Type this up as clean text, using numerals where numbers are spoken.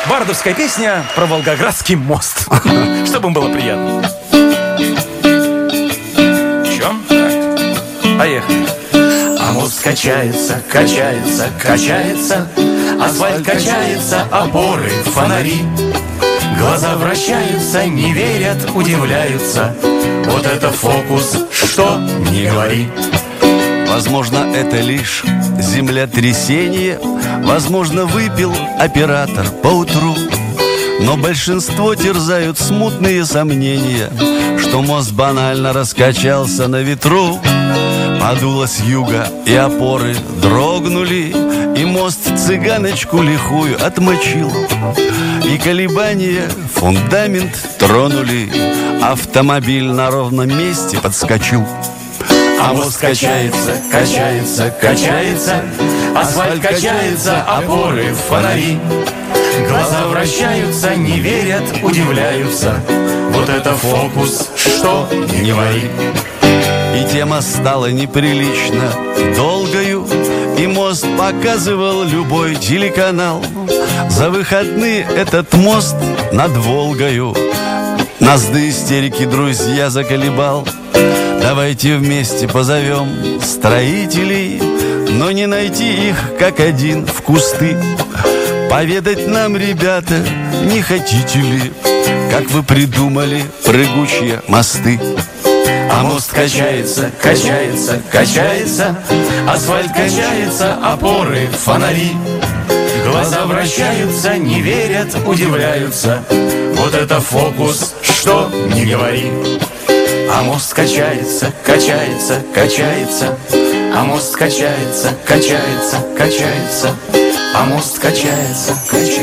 Бардовская песня про Волгоградский мост. Чтобы им было приятно. Чем? Так. Поехали. А мост качается, качается, качается, асфальт качается, опоры, фонари. Глаза вращаются, не верят, удивляются. Вот это фокус, что не говори. Возможно, это лишь землетрясение, возможно, выпил оператор поутру. Но большинство терзают смутные сомнения, что мост банально раскачался на ветру. Подуло с юга, и опоры дрогнули, и мост цыганочку лихую отмочил. И колебания фундамент тронули, автомобиль на ровном месте подскочил. А мост качается, качается, качается, асфальт качается, опоры, фонари. Глаза вращаются, не верят, удивляются. Вот это фокус, что не говори. И тема стала неприлично долгою, и мост показывал любой телеканал. За выходные этот мост над Волгою нас до истерики, друзья, заколебал. Давайте вместе позовем строителей, но не найти их как один в кусты. Поведать нам, ребята, не хотите ли, как вы придумали прыгучие мосты? А мост качается, качается, качается, асфальт качается, опоры, фонари. Глаза вращаются, не верят, удивляются. Вот это фокус, что не говори. А мост качается, качается, качается, а мост качается, качается, качается, а мост качается, качается.